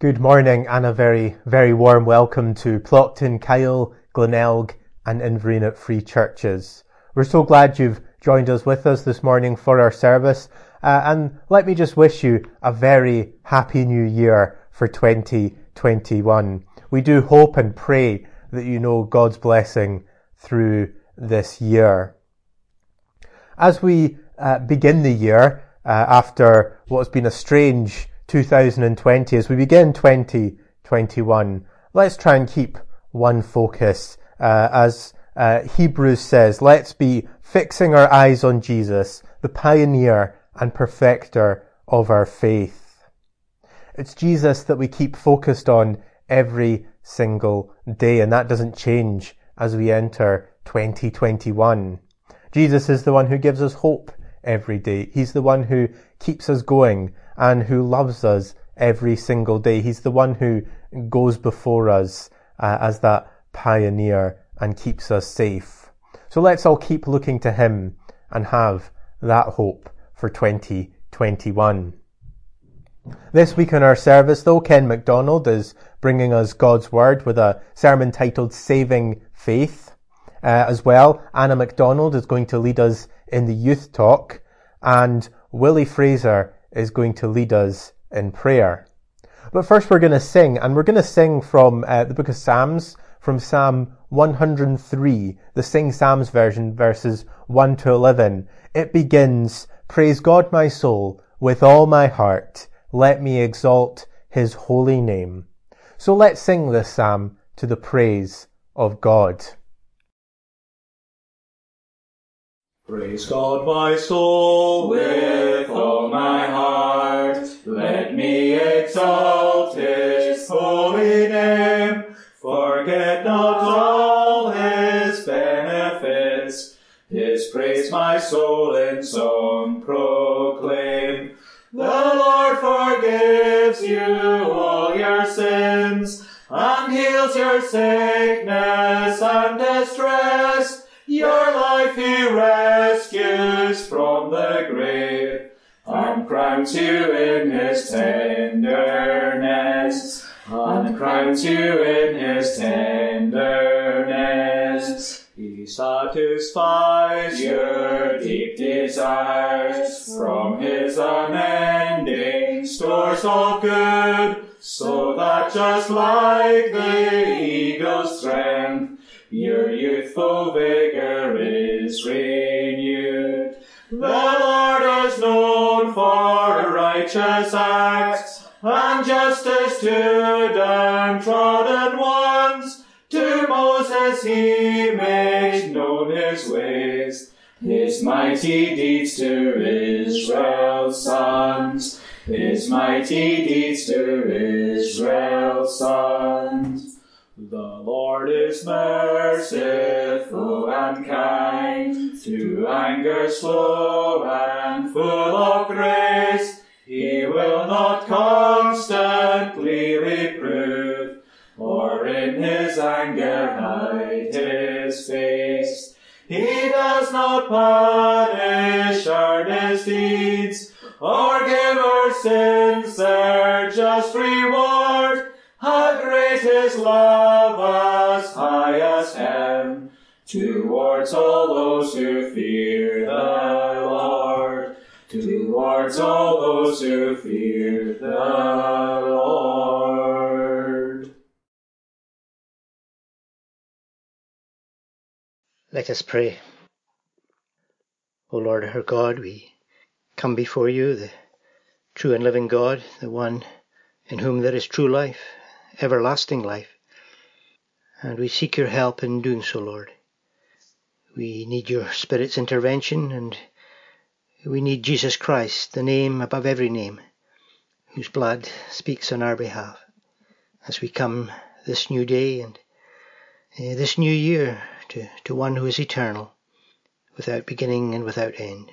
Good morning and a very, very warm welcome to Plockton, Kyle, Glenelg and Inverness Free Churches. We're so glad you've joined us this morning for our service, and let me just wish you a very happy new year for 2021. We do hope and pray that you know God's blessing through this year. As we begin the year after what's been a strange 2020, as we begin 2021, let's try and keep one focus. As Hebrews says, let's be fixing our eyes on Jesus, the pioneer and perfecter of our faith. It's Jesus that we keep focused on every single day, and that doesn't change as we enter 2021. Jesus is the one who gives us hope every day. He's the one who keeps us going and who loves us every single day. He's the one who goes before us as that pioneer and keeps us safe. So let's all keep looking to him and have that hope for 2021. This week in our service, though, Ken MacDonald is bringing us God's Word with a sermon titled Saving Faith. As well, Anna MacDonald is going to lead us in the youth talk, and Willie Fraser is going to lead us in prayer. But first we're going to sing, and we're going to sing from the book of Psalms, from Psalm 103, the Sing Psalms version, verses 1 to 11. It begins, "Praise God, my soul, with all my heart. Let me exalt his holy name." So let's sing this psalm to the praise of God. Praise God, my soul, with all my heart. Let me exalt his holy name. Forget not all his benefits. His praise my soul in song proclaim. The Lord forgives you all your sins, and heals your sickness and distress. Your life he rescues from the grave, and crowns you in his tenderness, and crowns you in his tenderness. He satisfies your deep desires from his unending stores of good, so that just like the eagle's strength, your youthful vigor is renewed. The Lord is known for righteous acts, and justice to downtrodden ones. To Moses he made known his ways, his mighty deeds to Israel's sons, his mighty deeds to Israel's sons. The Lord is merciful and kind, to anger slow and full of grace. He will not constantly reprove, or in his anger hide his face. He does not punish our misdeeds, or give our sins their just reward. How great his love, as high as heaven, towards all those who fear the Lord, towards all those who fear the Lord. Let us pray. O Lord our God, we come before you, the true and living God, the one in whom there is true life, everlasting life, and we seek your help in doing so, Lord. We need your Spirit's intervention, and we need Jesus Christ, the name above every name, whose blood speaks on our behalf, as we come this new day and this new year to one who is eternal, without beginning and without end.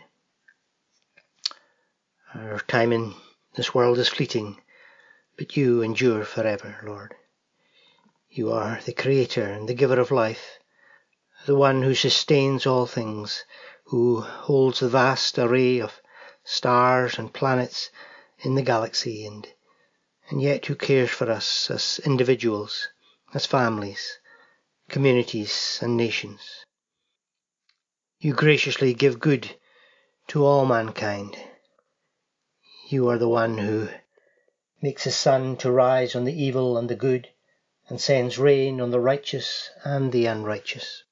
Our time in this world is fleeting, but you endure forever, Lord. You are the Creator and the Giver of life, the one who sustains all things, who holds the vast array of stars and planets in the galaxy, and and yet who cares for us as individuals, as families, communities and nations. You graciously give good to all mankind. You are the one who makes his sun to rise on the evil and the good, and sends rain on the righteous and the unrighteous.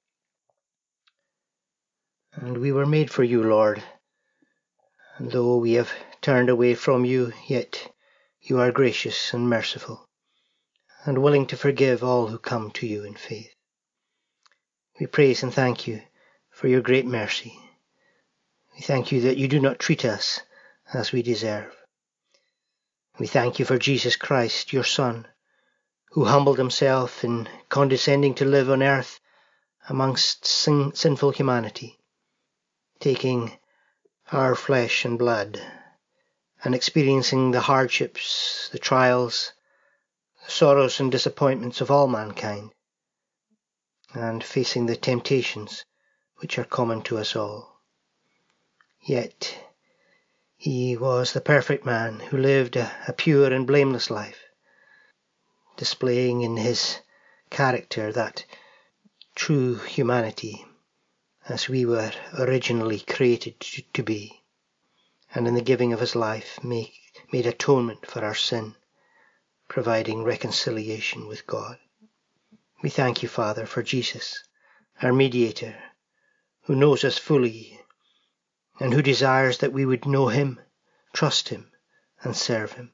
And we were made for you, Lord, and though we have turned away from you, yet you are gracious and merciful, and willing to forgive all who come to you in faith. We praise and thank you for your great mercy. We thank you that you do not treat us as we deserve. We thank you for Jesus Christ, your Son, who humbled himself in condescending to live on earth amongst sinful humanity, taking our flesh and blood and experiencing the hardships, the trials, the sorrows and disappointments of all mankind, and facing the temptations which are common to us all. Yet he was the perfect man who lived a pure and blameless life, displaying in his character that true humanity as we were originally created to be, and in the giving of his life made atonement for our sin, providing reconciliation with God. We thank you, Father, for Jesus, our mediator, who knows us fully and who desires that we would know him, trust him, and serve him.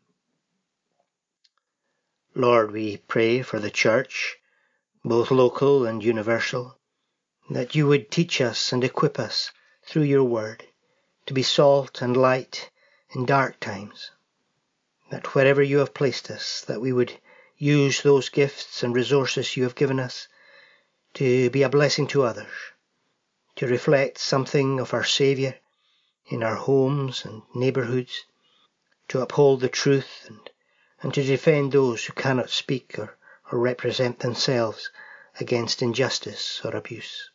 Lord, we pray for the Church, both local and universal, that you would teach us and equip us through your word to be salt and light in dark times, that wherever you have placed us, that we would use those gifts and resources you have given us to be a blessing to others, to reflect something of our Saviour in our homes and neighbourhoods, to uphold the truth and to defend those who cannot speak or represent themselves against injustice or abuse.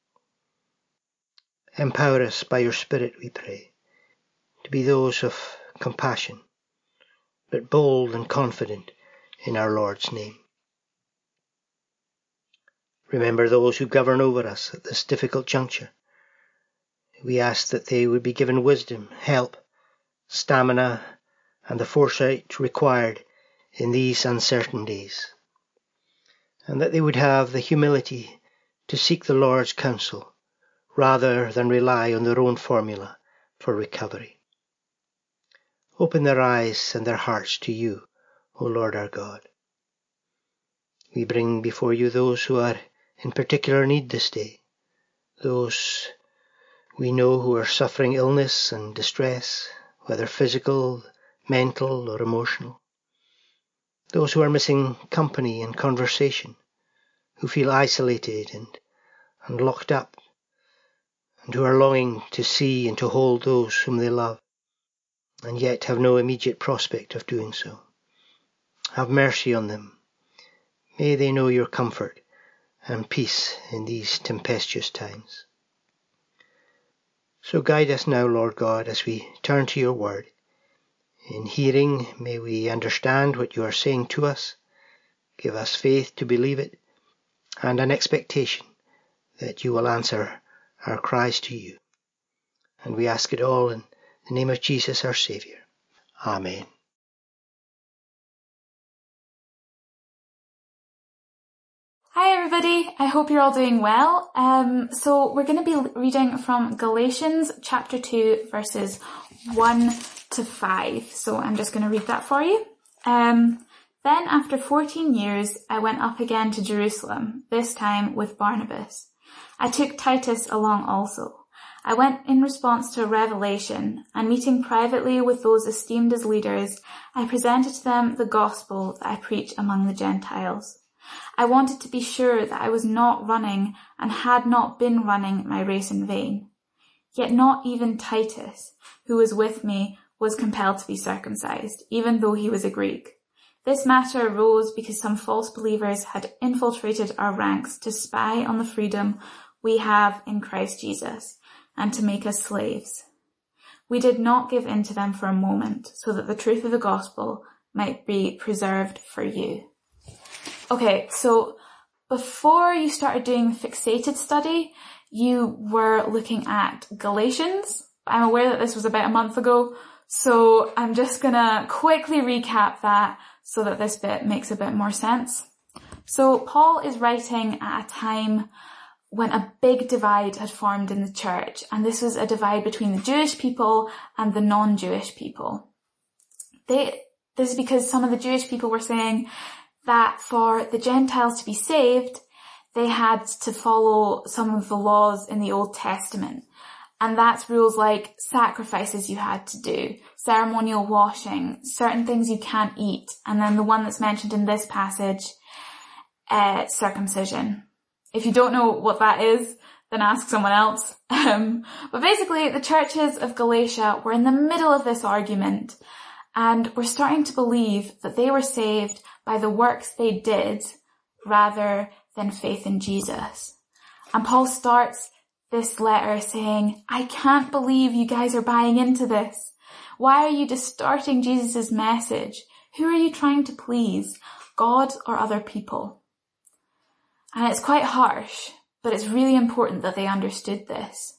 Empower us by your Spirit, we pray, to be those of compassion, but bold and confident in our Lord's name. Remember those who govern over us at this difficult juncture. We ask that they would be given wisdom, help, stamina, and the foresight required in these uncertain days, and that they would have the humility to seek the Lord's counsel rather than rely on their own formula for recovery. Open their eyes and their hearts to you, O Lord our God. We bring before you those who are in particular need this day, those we know who are suffering illness and distress, whether physical, mental, or emotional. Those who are missing company and conversation, who feel isolated and locked up, and who are longing to see and to hold those whom they love, and yet have no immediate prospect of doing so. Have mercy on them. May they know your comfort and peace in these tempestuous times. So guide us now, Lord God, as we turn to your word. In hearing, may we understand what you are saying to us. Give us faith to believe it, and an expectation that you will answer our cries to you. And we ask it all in the name of Jesus, our Saviour. Amen. Hi everybody, I hope you're all doing well. So we're going to be reading from Galatians chapter 2 verses 1 to 5. So I'm just going to read that for you. Then after 14 years I went up again to Jerusalem, this time with Barnabas. I took Titus along also. I went in response to a revelation, and meeting privately with those esteemed as leaders, I presented to them the gospel that I preach among the Gentiles. I wanted to be sure that I was not running and had not been running my race in vain. Yet not even Titus, who was with me, was compelled to be circumcised, even though he was a Greek. This matter arose because some false believers had infiltrated our ranks to spy on the freedom we have in Christ Jesus and to make us slaves. We did not give in to them for a moment, so that the truth of the gospel might be preserved for you. Okay, so before you started doing the fixated study, you were looking at Galatians. I'm aware that this was about a month ago, so I'm just gonna quickly recap that so that this bit makes a bit more sense. So Paul is writing at a time when a big divide had formed in the church, and this was a divide between the Jewish people and the non-Jewish people. This is because some of the Jewish people were saying that for the Gentiles to be saved, they had to follow some of the laws in the Old Testament. And that's rules like sacrifices you had to do, ceremonial washing, certain things you can't eat, and then the one that's mentioned in this passage, circumcision. If you don't know what that is, then ask someone else. But basically, the churches of Galatia were in the middle of this argument, and were starting to believe that they were saved by the works they did rather than faith in Jesus. And Paul starts this letter saying, I can't believe you guys are buying into this. Why are you distorting Jesus' message? Who are you trying to please, God or other people? And it's quite harsh, but it's really important that they understood this.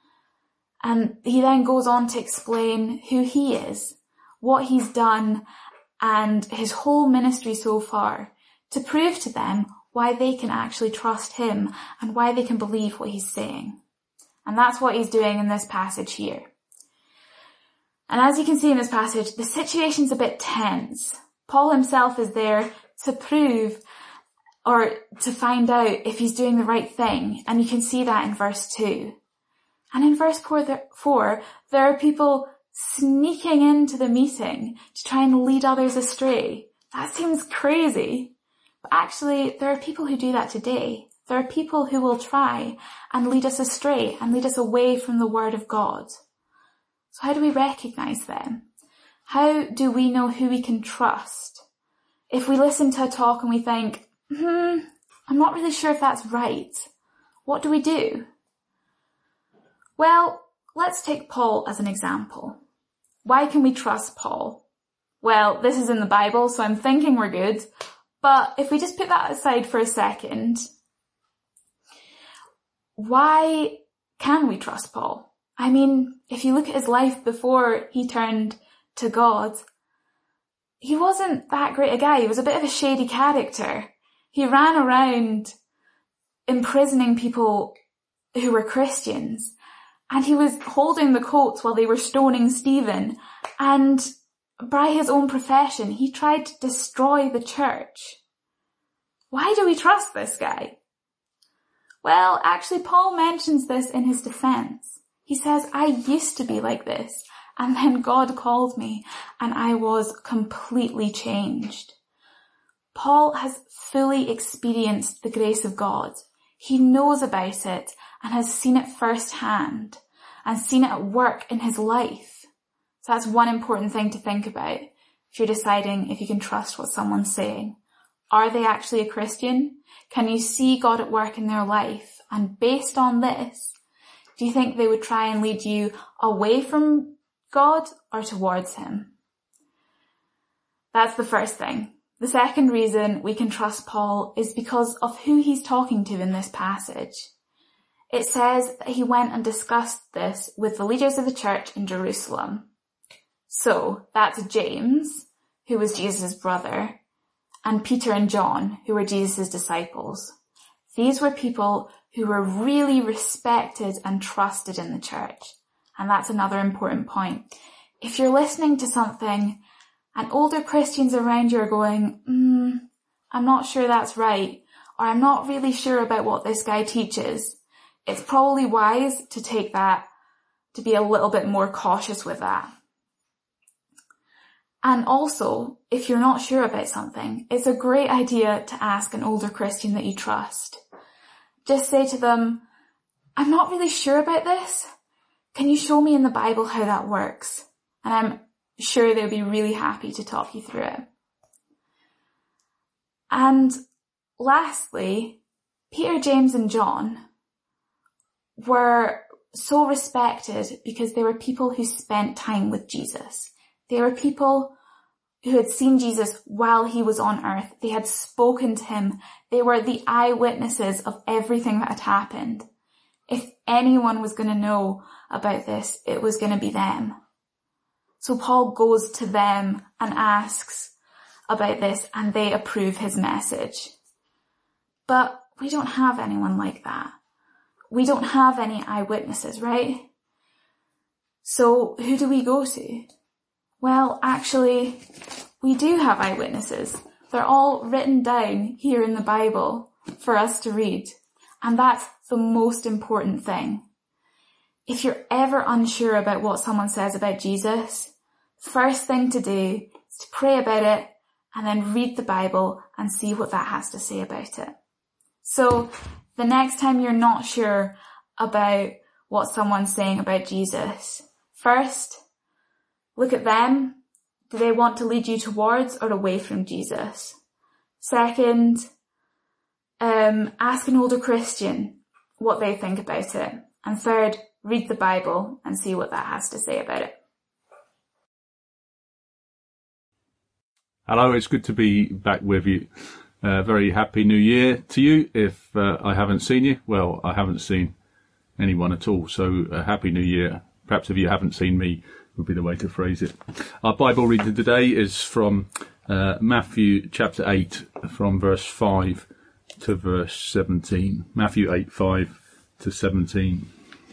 And he then goes on to explain who he is, what he's done, and his whole ministry so far, to prove to them why they can actually trust him and why they can believe what he's saying. And that's what he's doing in this passage here. And as you can see in this passage, the situation's a bit tense. Paul himself is there to prove or to find out if he's doing the right thing. And you can see that in verse 2. And in verse 4, there are people sneaking into the meeting to try and lead others astray. That seems crazy. But actually, there are people who do that today. There are people who will try and lead us astray and lead us away from the word of God. So how do we recognize them? How do we know who we can trust? If we listen to a talk and we think, I'm not really sure if that's right, what do we do? Well, let's take Paul as an example. Why can we trust Paul? Well, this is in the Bible, so I'm thinking we're good. But if we just put that aside for a second, why can we trust Paul? I mean, if you look at his life before he turned to God, he wasn't that great a guy. He was a bit of a shady character. He ran around imprisoning people who were Christians, and he was holding the coats while they were stoning Stephen, and by his own profession, he tried to destroy the church. Why do we trust this guy? Well, actually, Paul mentions this in his defense. He says, I used to be like this, and then God called me, and I was completely changed. Paul has fully experienced the grace of God. He knows about it and has seen it firsthand and seen it at work in his life. So that's one important thing to think about if you're deciding if you can trust what someone's saying. Are they actually a Christian? Can you see God at work in their life? And based on this, do you think they would try and lead you away from God or towards him? That's the first thing. The second reason we can trust Paul is because of who he's talking to in this passage. It says that he went and discussed this with the leaders of the church in Jerusalem. So that's James, who was Jesus' brother, and Peter and John, who were Jesus' disciples. These were people who were really respected and trusted in the church. And that's another important point. If you're listening to something and older Christians around you are going, I'm not sure that's right, or I'm not really sure about what this guy teaches, it's probably wise to take that, to be a little bit more cautious with that. And also, if you're not sure about something, it's a great idea to ask an older Christian that you trust. Just say to them, I'm not really sure about this. Can you show me in the Bible how that works? And I'm sure they'll be really happy to talk you through it. And lastly, Peter, James and John were so respected because they were people who spent time with Jesus. They were people who had seen Jesus while he was on earth. They had spoken to him. They were the eyewitnesses of everything that had happened. If anyone was going to know about this, it was going to be them. So Paul goes to them and asks about this, and they approve his message. But we don't have anyone like that. We don't have any eyewitnesses, right? So who do we go to? Well, actually, we do have eyewitnesses. They're all written down here in the Bible for us to read. And that's the most important thing. If you're ever unsure about what someone says about Jesus, first thing to do is to pray about it and then read the Bible and see what that has to say about it. So the next time you're not sure about what someone's saying about Jesus, first, look at them. Do they want to lead you towards or away from Jesus? Second, ask an older Christian what they think about it. And third, read the Bible and see what that has to say about it. Hello, it's good to be back with you. Very happy New Year to you. If I haven't seen you, well, I haven't seen anyone at all. So happy New Year. Perhaps if you haven't seen me, would be the way to phrase it. Our Bible reading today is from Matthew chapter 8, from verse 5 to verse 17. Matthew 8, 5 to 17.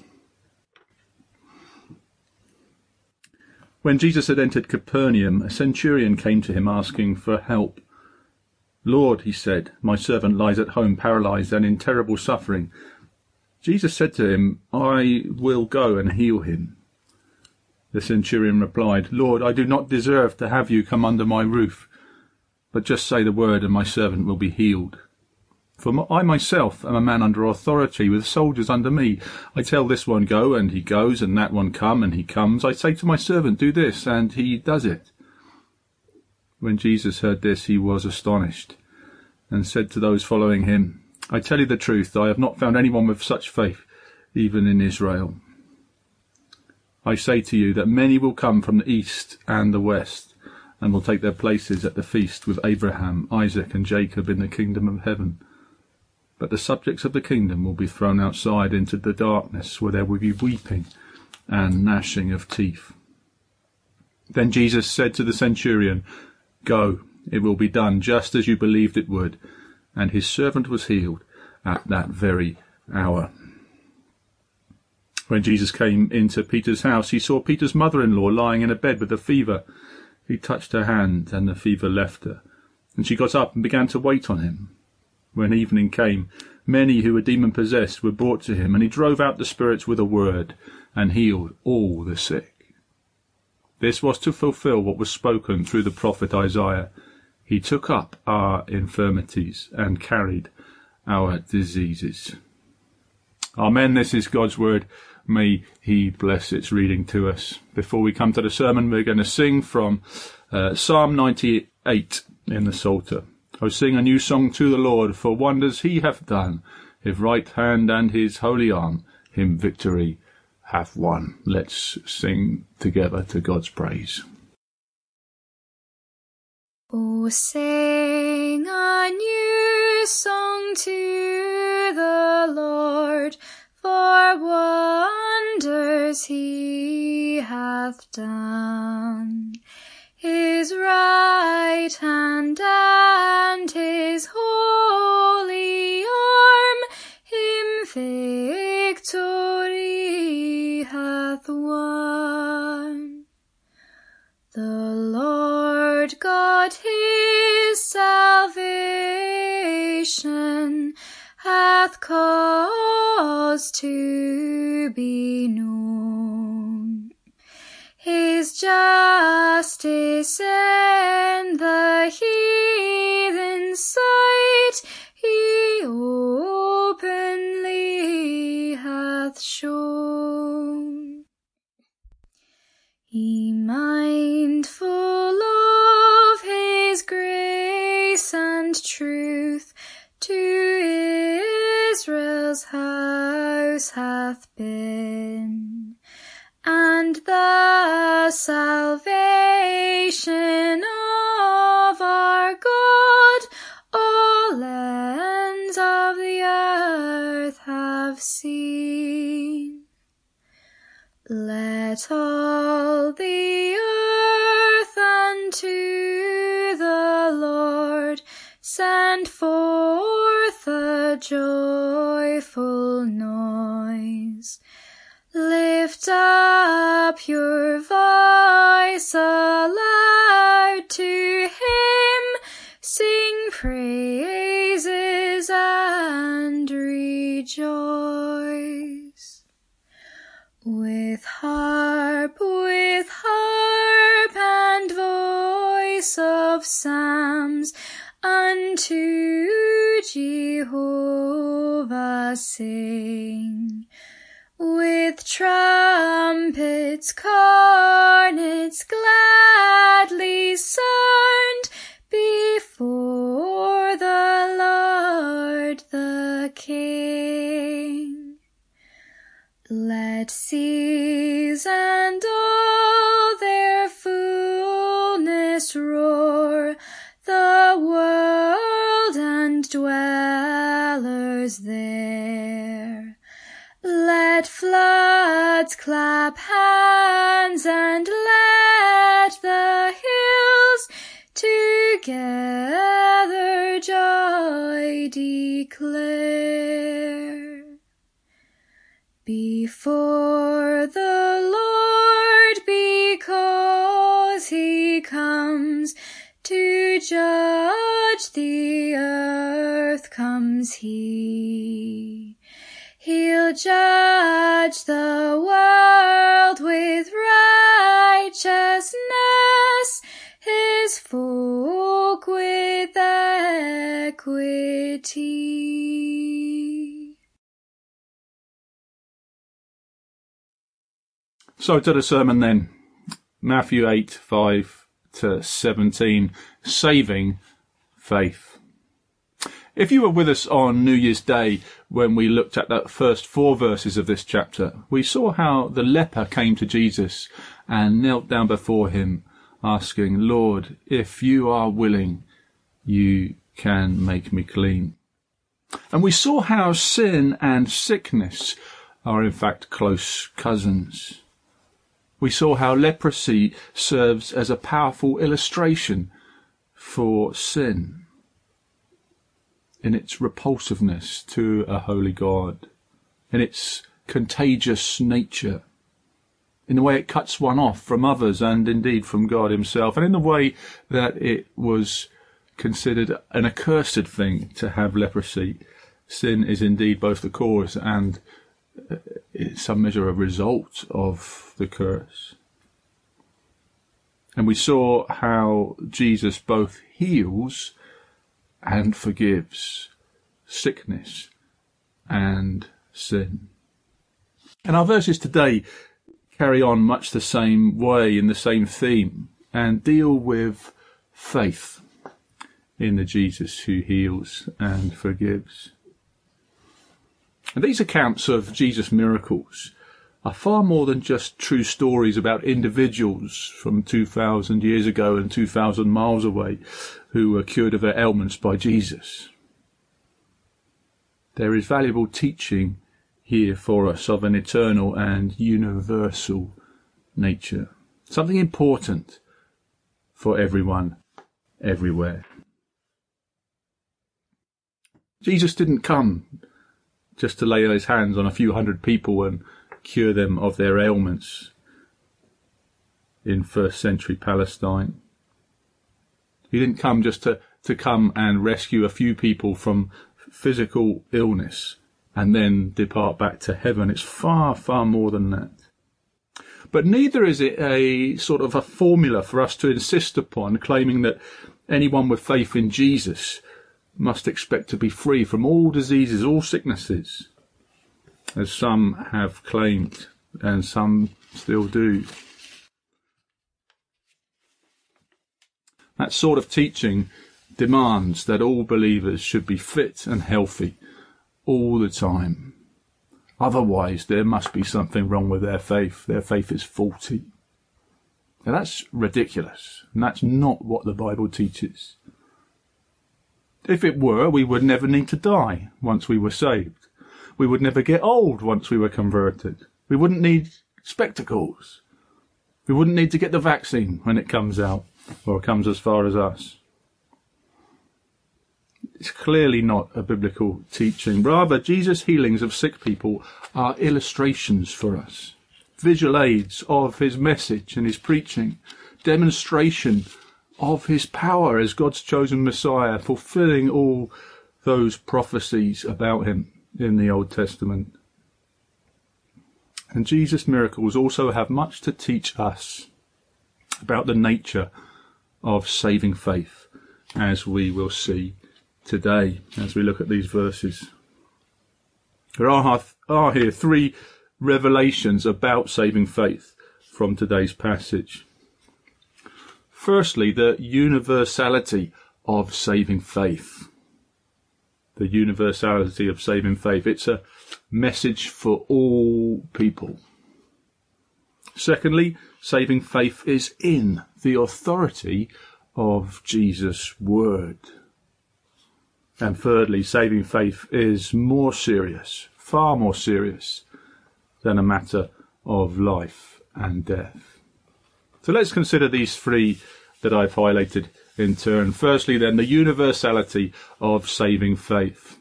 When Jesus had entered Capernaum, a centurion came to him asking for help. "Lord," he said, "my servant lies at home paralyzed and in terrible suffering." Jesus said to him, "I will go and heal him." The centurion replied, "Lord, I do not deserve to have you come under my roof, but just say the word and my servant will be healed. For I myself am a man under authority, with soldiers under me. I tell this one, go, and he goes, and that one, come, and he comes. I say to my servant, do this, and he does it." When Jesus heard this, he was astonished, and said to those following him, "I tell you the truth, I have not found anyone with such faith, even in Israel. I say to you that many will come from the east and the west, and will take their places at the feast with Abraham, Isaac, and Jacob in the kingdom of heaven. But the subjects of the kingdom will be thrown outside into the darkness, where there will be weeping and gnashing of teeth." Then Jesus said to the centurion, "Go, it will be done just as you believed it would." And his servant was healed at that very hour. When Jesus came into Peter's house, he saw Peter's mother-in-law lying in a bed with a fever. He touched her hand, and the fever left her, and she got up and began to wait on him. When evening came, many who were demon-possessed were brought to him, and he drove out the spirits with a word, and healed all the sick. This was to fulfill what was spoken through the prophet Isaiah. He took up our infirmities and carried our diseases. Amen. This is God's word. May he bless its reading to us. Before we come to the sermon, we're going to sing from Psalm 98 in the Psalter. "Oh, sing a new song to the Lord, for wonders he hath done. His right hand and his holy arm him victory have won." Let's sing together to God's praise. Oh, sing a new song to the Lord, for wonders he hath done. His right hand and his holy arm him victory hath won. The Lord God his salvation hath caused to be known. His justice in the heathen's sight he openly hath shown. He mindful of his grace and truth to Israel's house hath been, and the salvation seen. Let all the earth unto the Lord send forth a joyful noise. Lift up your voice aloud to him, sing praises and rejoice. With harp and voice of psalms unto Jehovah sing. With trumpets, cornets gladly sound before the Lord the King. Let seas and all their fullness roar, the world and dwellers there. Let floods clap hands and let the hills together joy declare. Before the Lord, because he comes to judge the earth, comes he. He'll judge the world with righteousness, his folk with equity. So to the sermon then. Matthew 8:5-17, saving faith. If you were with us on New Year's Day when we looked at the first 4 verses of this chapter, we saw how the leper came to Jesus and knelt down before him, asking, Lord, if you are willing, you can make me clean. And we saw how sin and sickness are in fact close cousins. We saw how leprosy serves as a powerful illustration for sin in its repulsiveness to a holy God, in its contagious nature, in the way it cuts one off from others and indeed from God himself, and in the way that it was considered an accursed thing to have leprosy. Sin is indeed both the cause and in some measure a result of the curse. And we saw how Jesus both heals and forgives sickness and sin. And our verses today carry on much the same way, in the same theme, and deal with faith in the Jesus who heals and forgives. And these accounts of Jesus' miracles are far more than just true stories about individuals from 2,000 years ago and 2,000 miles away who were cured of their ailments by Jesus. There is valuable teaching here for us of an eternal and universal nature, something important for everyone, everywhere. Jesus didn't come just to lay his hands on a few hundred people and cure them of their ailments in first century Palestine. He didn't come just to come and rescue a few people from physical illness and then depart back to heaven. It's far, far more than that. But neither is it a sort of a formula for us to insist upon, claiming that anyone with faith in Jesus must expect to be free from all diseases, all sicknesses, as some have claimed and some still do. That sort of teaching demands that all believers should be fit and healthy all the time. Otherwise, there must be something wrong with their faith. Their faith is faulty. Now, that's ridiculous, and that's not what the Bible teaches. If it were, we would never need to die once we were saved. We would never get old once we were converted. We wouldn't need spectacles. We wouldn't need to get the vaccine when it comes out or comes as far as us. It's clearly not a biblical teaching. Rather, Jesus' healings of sick people are illustrations for us, visual aids of his message and his preaching, demonstration of his power as God's chosen Messiah, fulfilling all those prophecies about him in the Old Testament. And Jesus' miracles also have much to teach us about the nature of saving faith, as we will see today as we look at these verses. There are here three revelations about saving faith from today's passage. Firstly, the universality of saving faith. The universality of saving faith. It's a message for all people. Secondly, saving faith is in the authority of Jesus' word. And thirdly, saving faith is more serious, far more serious than a matter of life and death. So let's consider these three that I've highlighted in turn. Firstly, then, the universality of saving faith.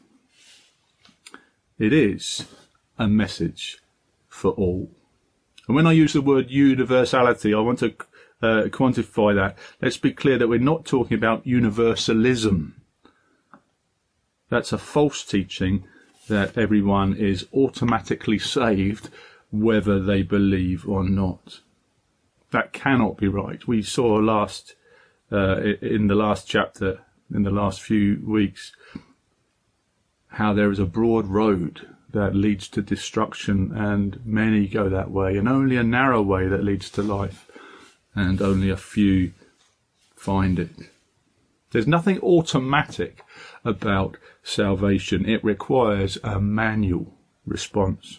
It is a message for all. And when I use the word universality, I want to quantify that. Let's be clear that we're not talking about universalism. That's a false teaching that everyone is automatically saved whether they believe or not. That cannot be right. We saw in the last chapter, in the last few weeks, how there is a broad road that leads to destruction, and many go that way, and only a narrow way that leads to life, and only a few find it. There's nothing automatic about salvation. It requires a manual response.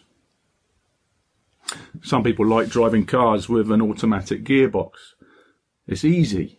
Some people like driving cars with an automatic gearbox. It's easy.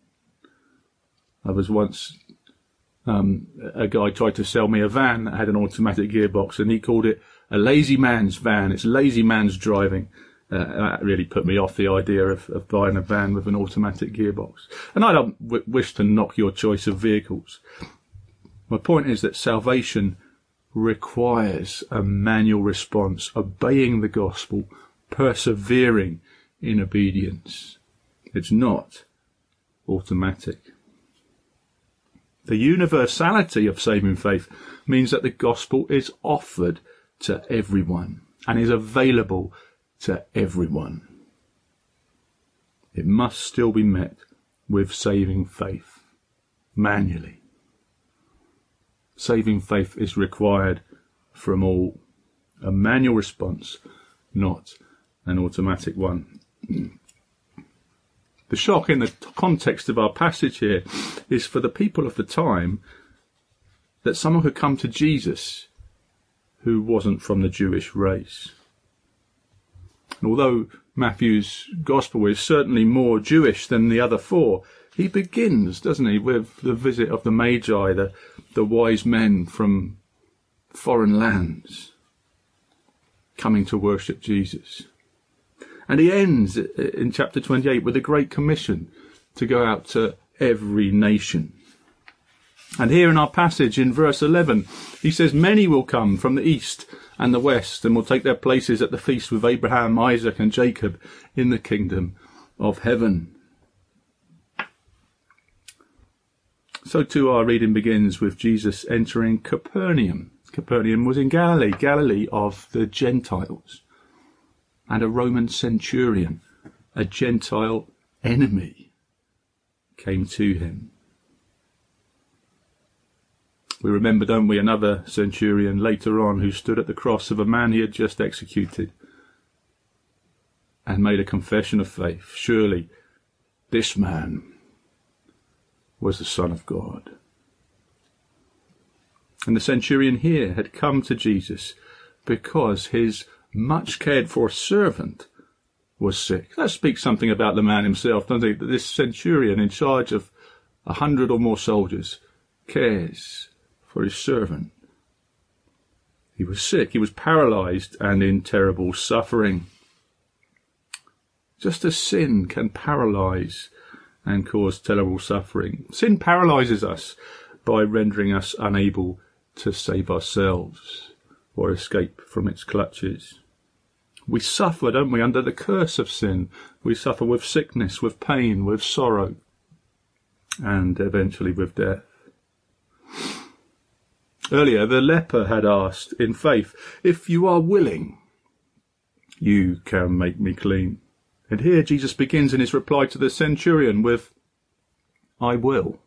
I was once, a guy tried to sell me a van that had an automatic gearbox, and he called it a lazy man's van. It's lazy man's driving. That really put me off the idea of buying a van with an automatic gearbox. And I don't wish to knock your choice of vehicles. My point is that salvation requires a manual response, obeying the gospel, persevering in obedience. It's not automatic. The universality of saving faith means that the gospel is offered to everyone and is available to everyone. It must still be met with saving faith, manually. Saving faith is required from all. A manual response, not an automatic one. The shock in the context of our passage here is for the people of the time that someone could come to Jesus who wasn't from the Jewish race. And although Matthew's gospel is certainly more Jewish than the other four, he begins, doesn't he, with the visit of the Magi, the wise men from foreign lands coming to worship Jesus. And he ends in chapter 28 with a great commission to go out to every nation. And here in our passage in verse 11, he says, many will come from the east and the west and will take their places at the feast with Abraham, Isaac and Jacob in the kingdom of heaven. So too our reading begins with Jesus entering Capernaum. Capernaum was in Galilee, Galilee of the Gentiles. And a Roman centurion, a Gentile enemy, came to him. We remember, don't we, another centurion later on who stood at the cross of a man he had just executed and made a confession of faith. Surely this man was the Son of God. And the centurion here had come to Jesus because his much cared for servant was sick. That speaks something about the man himself, doesn't it? That this centurion in charge of 100 or more soldiers cares for his servant. He was sick, he was paralyzed and in terrible suffering. Just as sin can paralyze and cause terrible suffering, sin paralyzes us by rendering us unable to save ourselves or escape from its clutches. We suffer, don't we, under the curse of sin. We suffer with sickness, with pain, with sorrow, and eventually with death. Earlier, the leper had asked in faith, "If you are willing, you can make me clean." And here Jesus begins in his reply to the centurion with, "I will.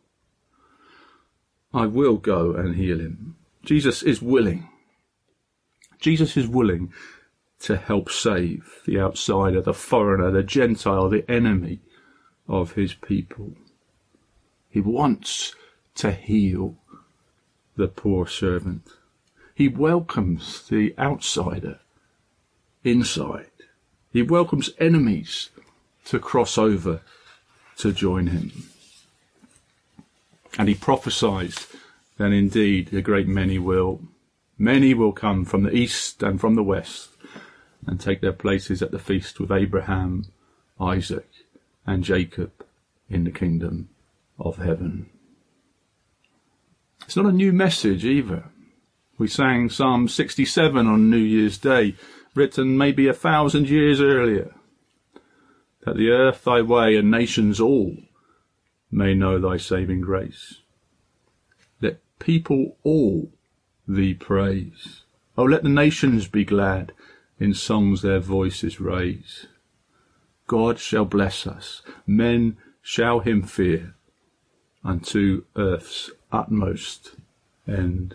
I will go and heal him." Jesus is willing. Jesus is willing to help save the outsider, the foreigner, the Gentile, the enemy of his people. He wants to heal the poor servant. He welcomes the outsider inside. He welcomes enemies to cross over to join him. And he prophesies that indeed a great many will come from the east and from the west and take their places at the feast with Abraham, Isaac, and Jacob in the kingdom of heaven. It's not a new message either. We sang Psalm 67 on New Year's Day, written maybe 1,000 years earlier, that the earth thy way and nations all may know thy saving grace. Let people all thee praise. Oh, let the nations be glad, in songs their voices raise. God shall bless us, men shall him fear, unto earth's utmost end.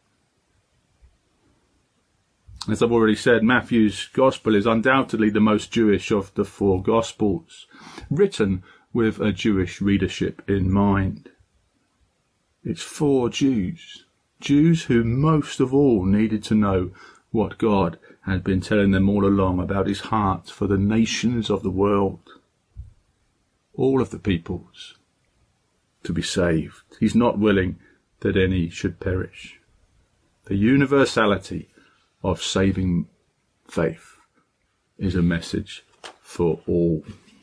As I've already said, Matthew's Gospel is undoubtedly the most Jewish of the four Gospels, written with a Jewish readership in mind. It's for Jews who most of all needed to know what God had been telling them all along about his heart for the nations of the world, all of the peoples, to be saved. He's not willing that any should perish. The universality of saving faith is a message for all.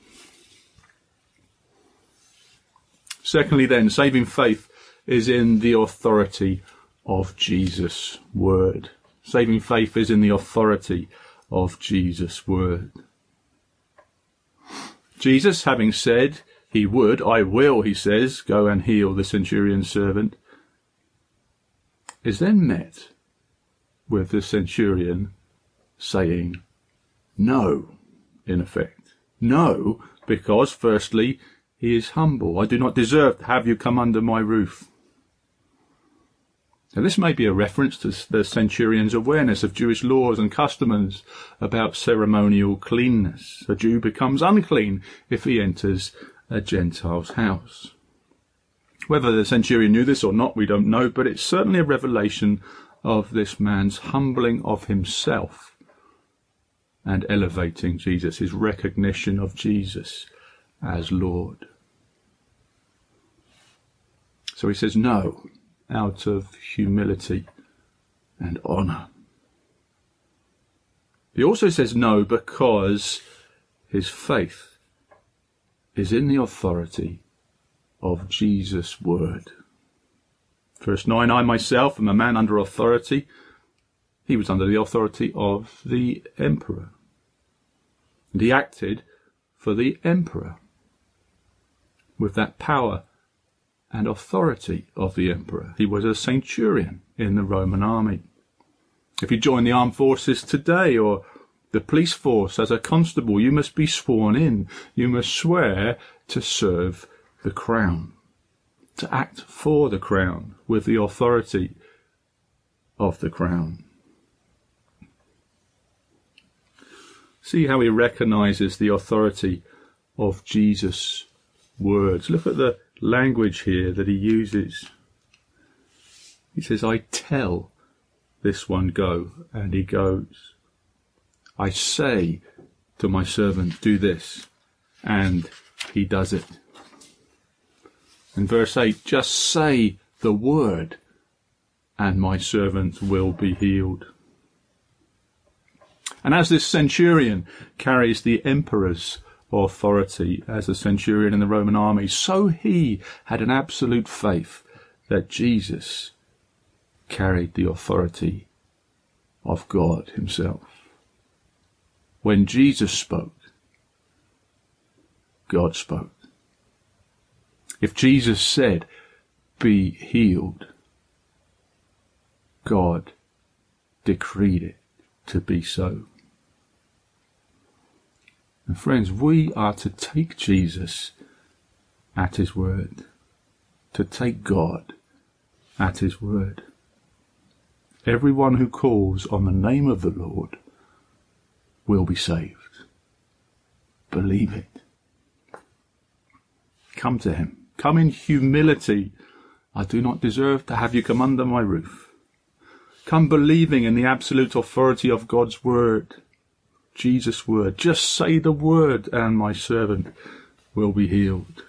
Secondly then, saving faith is in the authority of Jesus' word. Saving faith is in the authority of Jesus' word. Jesus, having said he would, "I will," he says, "go and heal the centurion's servant," is then met with the centurion saying no, in effect. No, because firstly, he is humble. "I do not deserve to have you come under my roof." Now, this may be a reference to the centurion's awareness of Jewish laws and customs about ceremonial cleanness. A Jew becomes unclean if he enters a Gentile's house. Whether the centurion knew this or not, we don't know, but it's certainly a revelation of this man's humbling of himself and elevating Jesus, his recognition of Jesus as Lord. So he says no, out of humility and honour. He also says no because his faith is in the authority of Jesus' word. Verse 9, "I myself am a man under authority." He was under the authority of the emperor. And he acted for the emperor with that power and authority of the emperor. He was a centurion in the Roman army. If you join the armed forces today or the police force as a constable, you must be sworn in. You must swear to serve the crown, to act for the crown with the authority of the crown. See how he recognizes the authority of Jesus' words. Look at the language here that he uses. He says, "I tell this one go," and he goes. "I say to my servant, do this," and he does it. In verse 8, "Just say the word, and my servant will be healed." And as this centurion carries the emperor's authority as a centurion in the Roman army, so he had an absolute faith that Jesus carried the authority of God himself. When Jesus spoke, God spoke. If Jesus said, "Be healed," God decreed it to be so. And friends, we are to take Jesus at his word, to take God at his word. Everyone who calls on the name of the Lord will be saved. Believe it. Come to him. Come in humility. I do not deserve to have you come under my roof. Come believing in the absolute authority of God's word, Jesus' word. Just say the word and my servant will be healed.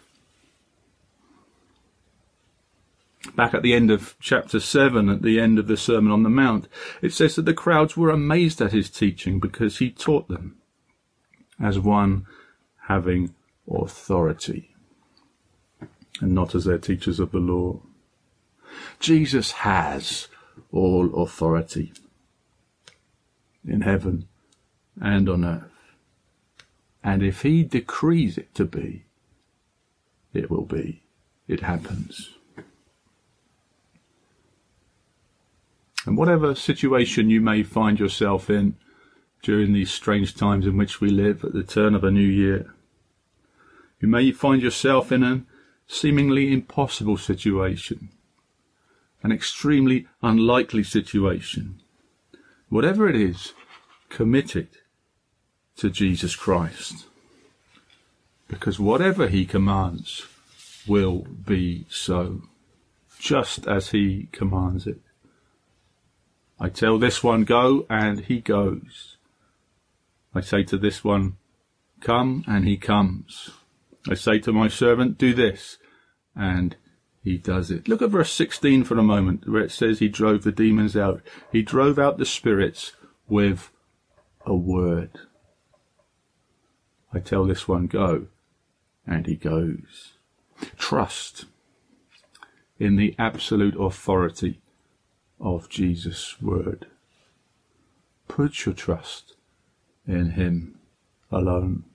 Back at the end of chapter 7, at the end of the Sermon on the Mount, it says that the crowds were amazed at his teaching because he taught them as one having authority and not as their teachers of the law. Jesus has all authority in heaven and on earth. And if he decrees it to be, it will be. It happens. And whatever situation you may find yourself in during these strange times in which we live at the turn of a new year, you may find yourself in a seemingly impossible situation, an extremely unlikely situation. Whatever it is, commit it to Jesus Christ, because whatever he commands will be so, just as he commands it. I tell this one, go, and he goes. I say to this one, come, and he comes. I say to my servant, do this, and he does it. Look at verse 16 for a moment, where it says he drove the demons out. He drove out the spirits with a word. I tell this one, go, and he goes. Trust in the absolute authority of Jesus' word. Put your trust in him alone.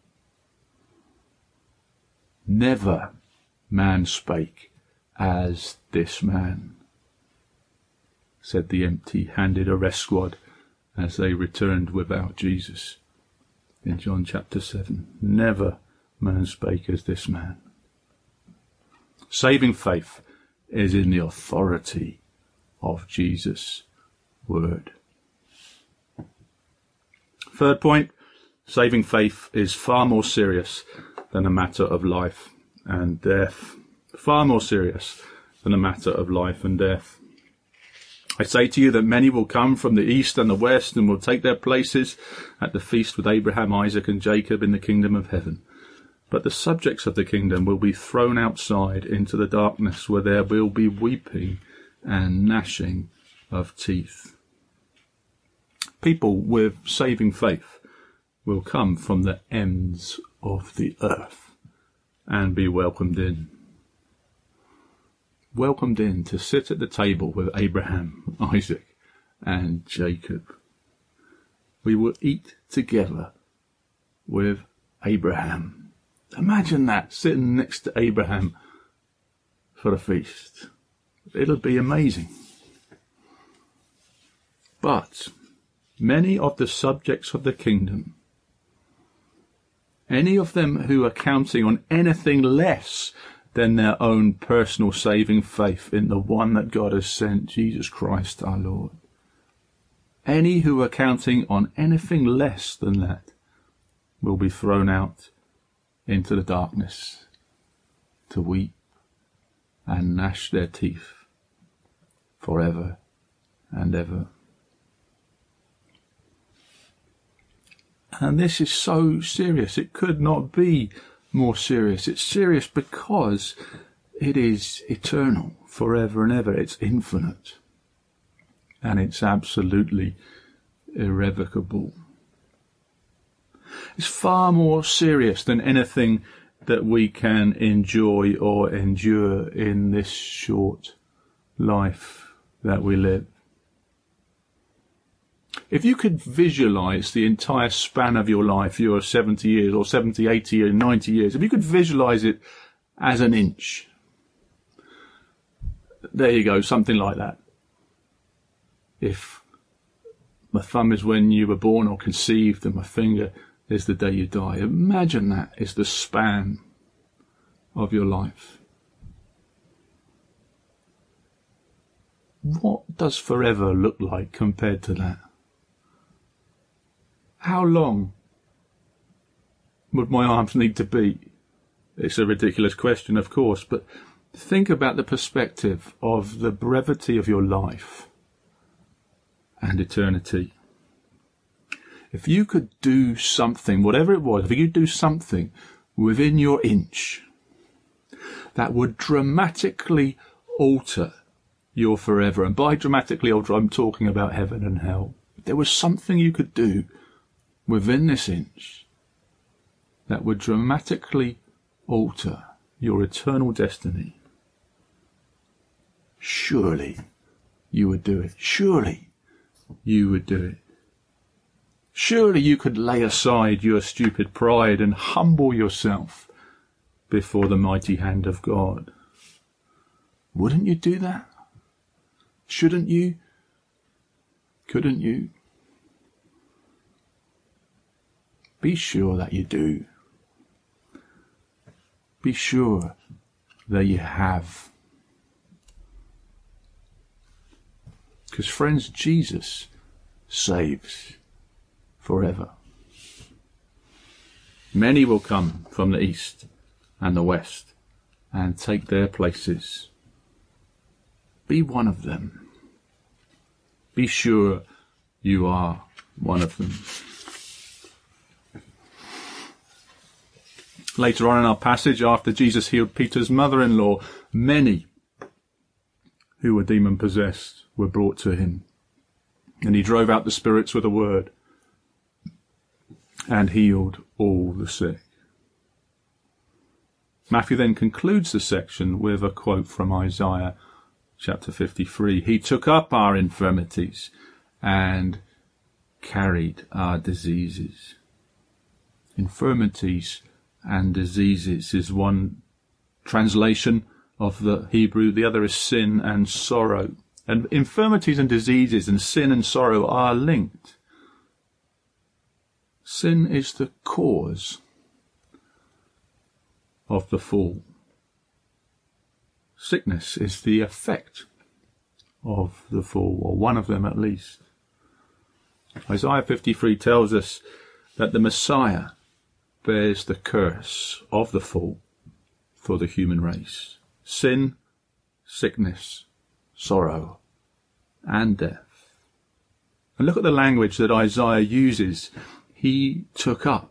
Never man spake as this man, said the empty-handed arrest squad as they returned without Jesus in John chapter 7. Never man spake as this man. Saving faith is in the authority of Jesus' word. Third point, saving faith is far more serious than a matter of life and death. Far more serious than a matter of life and death. I say to you that many will come from the east and the west and will take their places at the feast with Abraham, Isaac and Jacob in the kingdom of heaven. But the subjects of the kingdom will be thrown outside into the darkness, where there will be weeping and gnashing of teeth. People with saving faith will come from the ends of the earth and be welcomed in. Welcomed in to sit at the table with Abraham, Isaac and Jacob. We will eat together with Abraham. Imagine that, sitting next to Abraham for a feast. It'll be amazing. But many of the subjects of the kingdom, any of them who are counting on anything less than their own personal saving faith in the one that God has sent, Jesus Christ our Lord, any who are counting on anything less than that will be thrown out into the darkness to weep and gnash their teeth forever and ever. And this is so serious. It could not be more serious. It's serious because it is eternal, forever and ever. It's infinite. And it's absolutely irrevocable. It's far more serious than anything that we can enjoy or endure in this short life that we live. If you could visualize the entire span of your life, your 70 years or 70, 80 or 90 years, if you could visualize it as an inch, there you go, something like that. If my thumb is when you were born or conceived and my finger is the day you die, imagine that is the span of your life. What does forever look like compared to that? How long would my arms need to be? It's a ridiculous question, of course, but think about the perspective of the brevity of your life and eternity. If you could do something, whatever it was, if you could do something within your inch that would dramatically alter your forever, and by dramatically alter, I'm talking about heaven and hell. If there was something you could do within this inch that would dramatically alter your eternal destiny, surely you would do it. Surely you would do it. Surely you could lay aside your stupid pride and humble yourself before the mighty hand of God. Wouldn't you do that? Shouldn't you? Couldn't you? Be sure that you do. Be sure that you have. Because, friends, Jesus saves forever. Many will come from the east and the west and take their places. Be one of them. Be sure you are one of them. Later on in our passage, after Jesus healed Peter's mother-in-law, many who were demon-possessed were brought to him. And he drove out the spirits with a word and healed all the sick. Matthew then concludes the section with a quote from Isaiah chapter 53. He took up our infirmities and carried our diseases. Infirmities and diseases is one translation of the Hebrew. The other is sin and sorrow. And infirmities and diseases and sin and sorrow are linked. Sin is the cause of the fall. Sickness is the effect of the fall, or one of them at least. Isaiah 53 tells us that the Messiah bears the curse of the fall for the human race. Sin, sickness, sorrow, and death. And look at the language that Isaiah uses. He took up.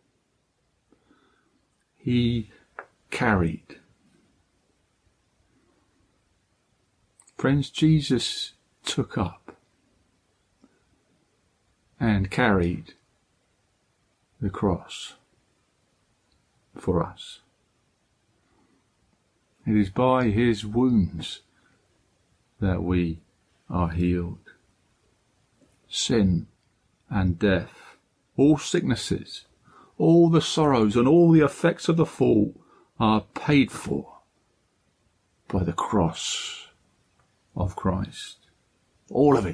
He carried. Friends, Jesus took up and carried the cross for us. It is by his wounds that we are healed. Sin and death, all sicknesses, all the sorrows and all the effects of the fall are paid for by the cross of Christ. All of it.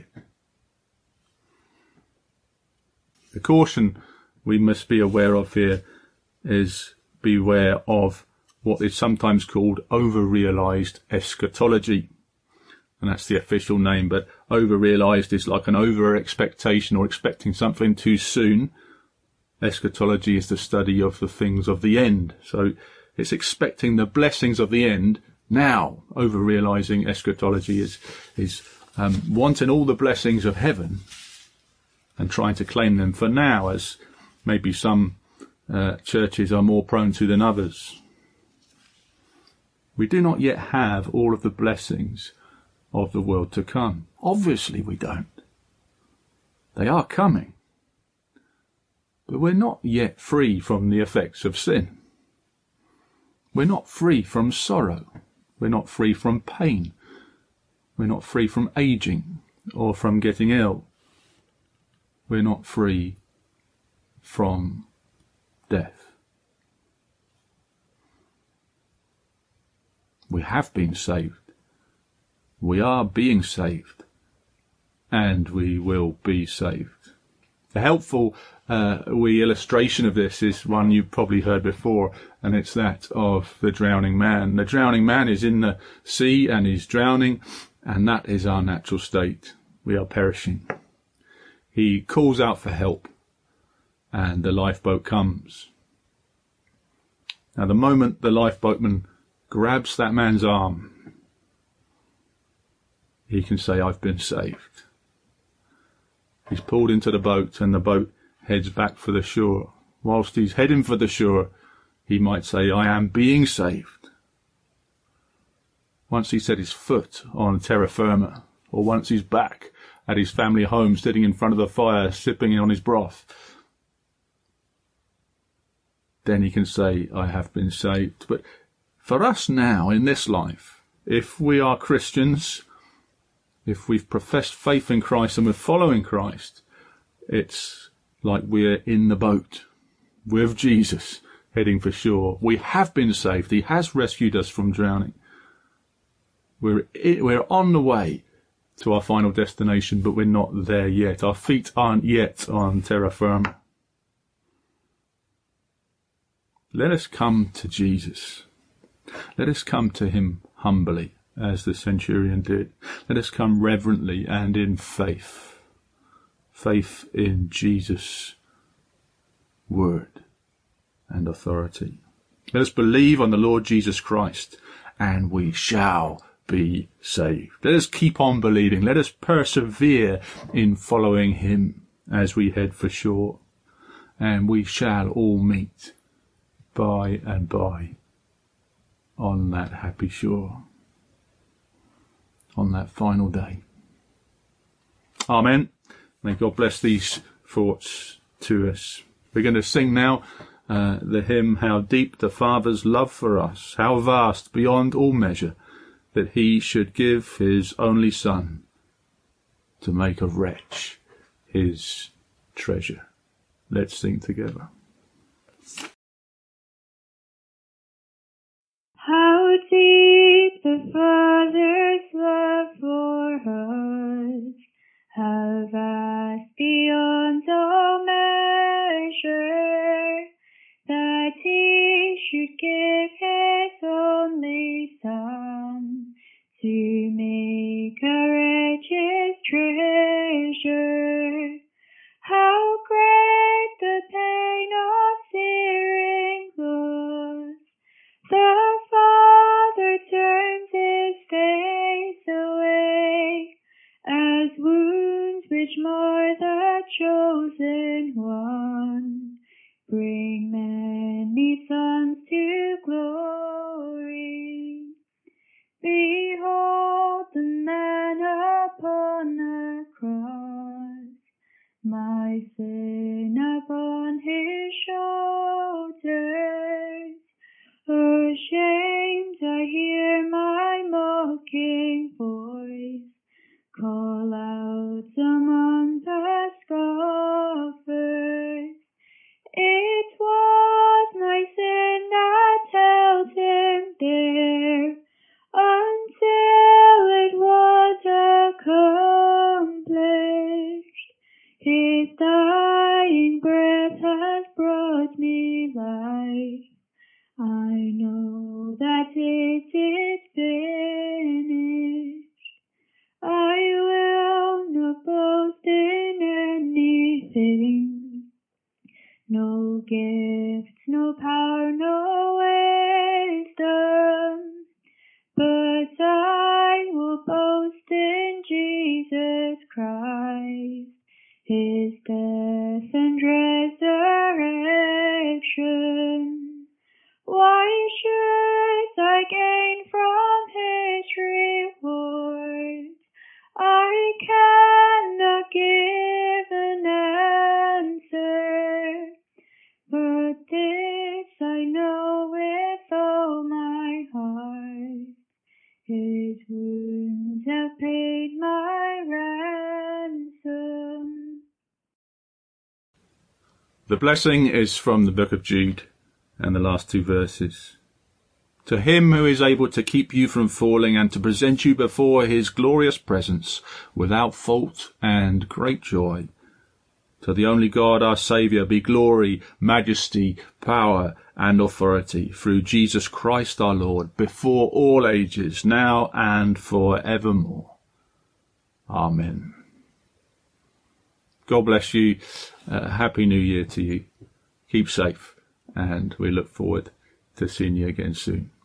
The caution we must be aware of here is beware of what is sometimes called over-realized eschatology. And that's the official name, but over-realized is like an over-expectation or expecting something too soon. Eschatology is the study of the things of the end. So it's expecting the blessings of the end now. Over-realizing eschatology is wanting all the blessings of heaven and trying to claim them for now, as maybe some churches are more prone to than others. We do not yet have all of the blessings of the world to come. Obviously we don't. They are coming. But we're not yet free from the effects of sin. We're not free from sorrow. We're not free from pain. We're not free from aging or from getting ill. We're not free from death. We have been saved. We are being saved. And we will be saved. A helpful illustration of this is one you've probably heard before, and it's that of the drowning man. The drowning man is in the sea and he's drowning, and that is our natural state. We are perishing. He calls out for help, and the lifeboat comes. Now, the moment the lifeboatman grabs that man's arm, he can say, I've been saved. He's pulled into the boat, and the boat heads back for the shore. Whilst he's heading for the shore, he might say, I am being saved. Once he set his foot on terra firma, or once he's back at his family home, sitting in front of the fire, sipping on his broth, then he can say, I have been saved. But for us now, in this life, if we are Christians, if we've professed faith in Christ and we're following Christ, it's like we're in the boat with Jesus heading for shore. We have been saved. He has rescued us from drowning. We're on the way to our final destination, but we're not there yet. Our feet aren't yet on terra firma. Let us come to Jesus. Let us come to him humbly, as the centurion did. Let us come reverently and in faith. Faith in Jesus' word and authority. Let us believe on the Lord Jesus Christ, and we shall be saved. Let us keep on believing. Let us persevere in following him as we head for shore, and we shall all meet by and by on that happy shore, on that final day. Amen. May God bless these thoughts to us. We're going to sing now the hymn, How Deep the Father's Love for Us, how vast beyond all measure, that he should give his only Son to make a wretch his treasure. Let's sing together. How deep the Father's love for us, how vast beyond all measure, that he should give his only Son to make a wretch his treasure. How great the pain of searing loss! The Father turns his face away, as wounds which mar the chosen one bring many sons to glory. Behold the man upon the cross, my sin upon his shoulders. Ashamed I hear my mocking voice call out among the scoffers. It was my sin that held him there until it was accomplished. His dying breath has brought me life. I know that it is finished. I will not boast in anything, no gifts, no power, no wisdom, but I will boast in Jesus Christ, his death and resurrection. Why should I gain from The blessing is from the book of Jude and the last 2 verses. To him who is able to keep you from falling and to present you before his glorious presence without fault and great joy. To the only God our Saviour be glory, majesty, power and authority through Jesus Christ our Lord, before all ages, now and for evermore. Amen. God bless you. Happy New Year to you. Keep safe, and we look forward to seeing you again soon.